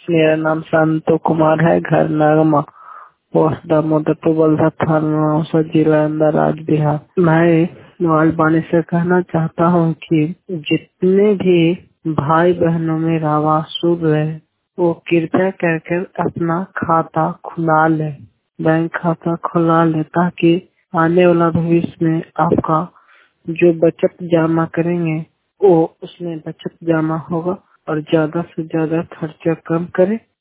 मेरा नाम संतो कुमार है। घर नगमा, पोस्ट दामोदरपुर, बलसा, थाना नौसा, जिला अंदर, राज्य बिहार। मैं मोबाइल वाणी से कहना चाहता हूँ कि जितने भी भाई बहनों में आवाज सुन रहे हैं, वो कृपया करके अपना खाता खुला ले, बैंक खाता खुला ले, ताकि आने वाला भविष्य में आपका जो बचत जमा करेंगे वो उसमें बचत जमा होगा और ज्यादा से ज्यादा खर्चा कम करें